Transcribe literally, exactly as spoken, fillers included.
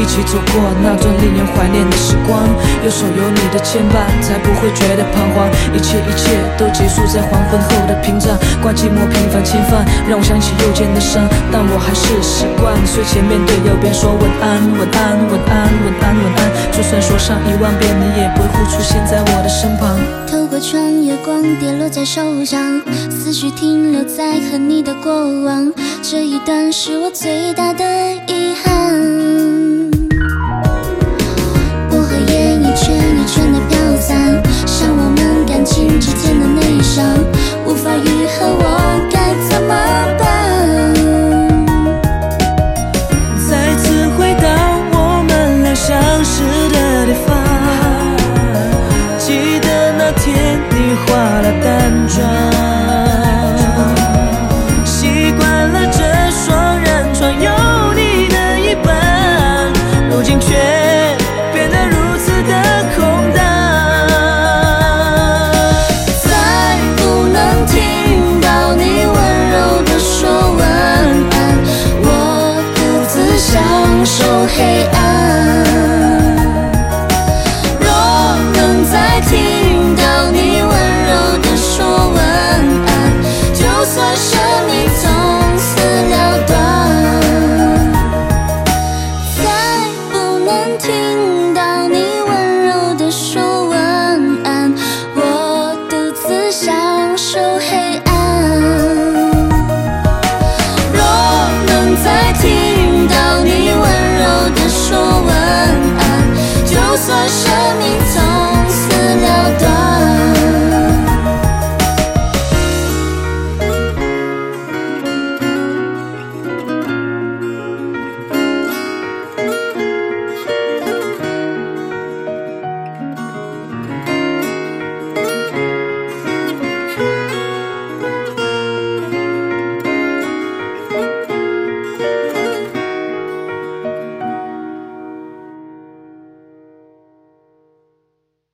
起走过那段令人怀念的时光。右手有你的牵绊，才不会觉得彷徨。一切一切都结束在黄昏后的屏障，挂寂寞频繁侵犯，让我想起右肩的伤。但我还是习惯睡前面对右边说晚安，晚安，晚安，晚安，晚安。就算说上一万遍，你也不会出现在我的身旁。 透过窗，月光跌落在手上，思绪停留在和你的过往，这一段是我最大的遗憾。薄荷叶一圈一圈的飘散，像我们感情之间的内伤，无法愈合，我该怎么办？ 再次回到我们俩相识的地方，记得那天你化了淡妆，习惯了这双人床有你的一半，如今却变得如此的空荡。 再不能听到你温柔的说晚安，我独自享受黑暗。若能再听到你温柔的说晚安，就算生命从此了断。再不能听到你温柔的说晚安，我独自享受黑暗。若能再听到你温柔的说晚安，就算生命